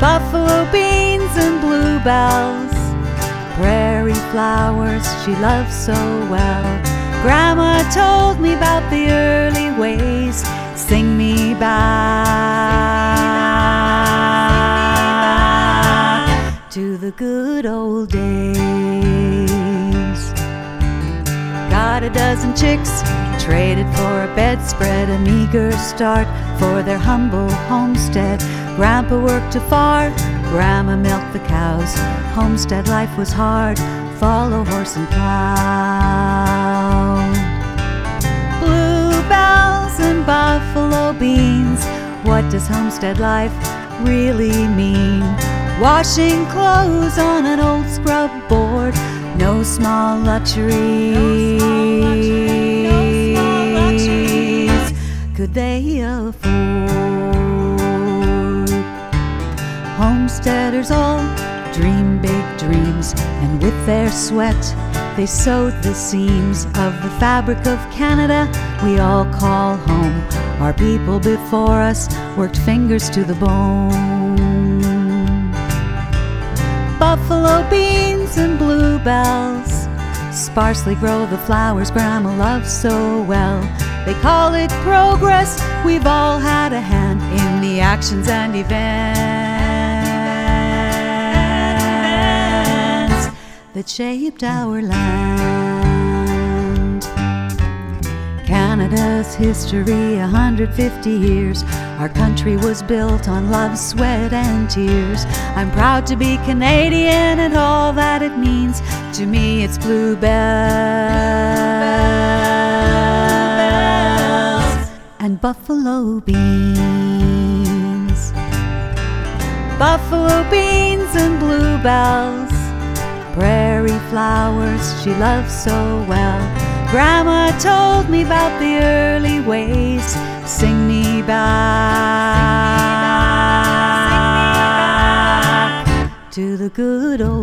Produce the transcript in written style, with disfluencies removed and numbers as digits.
buffalo beans and bluebells, prairie flowers she loved so well. Grandma told me about the early ways. Sing me back to the good old days. Got a dozen chicks, traded for a bedspread, a meager start for their humble homestead. Grandpa worked afar, Grandma milked the cows. Homestead life was hard, follow horse and plow. Bluebells and buffalo beans, what does homestead life really mean? Washing clothes on an old scrub board, no small luxuries could they afford. Homesteaders all dream big dreams, and with their sweat they sewed the seams of the fabric of Canada we all call home. Our people before us worked fingers to the bone. Buffalo beans and bluebells sparsely grow the flowers Grandma loves so well. They call it progress, we've all had a hand in the actions and events that shaped our land. Canada's history, 150 years. Our country was built on love, sweat, and tears. I'm proud to be Canadian and all that it means. To me it's bluebells and buffalo beans. Buffalo beans and bluebells, prairie flowers she loved so well. Grandma told me about the early ways. Sing me back to the good old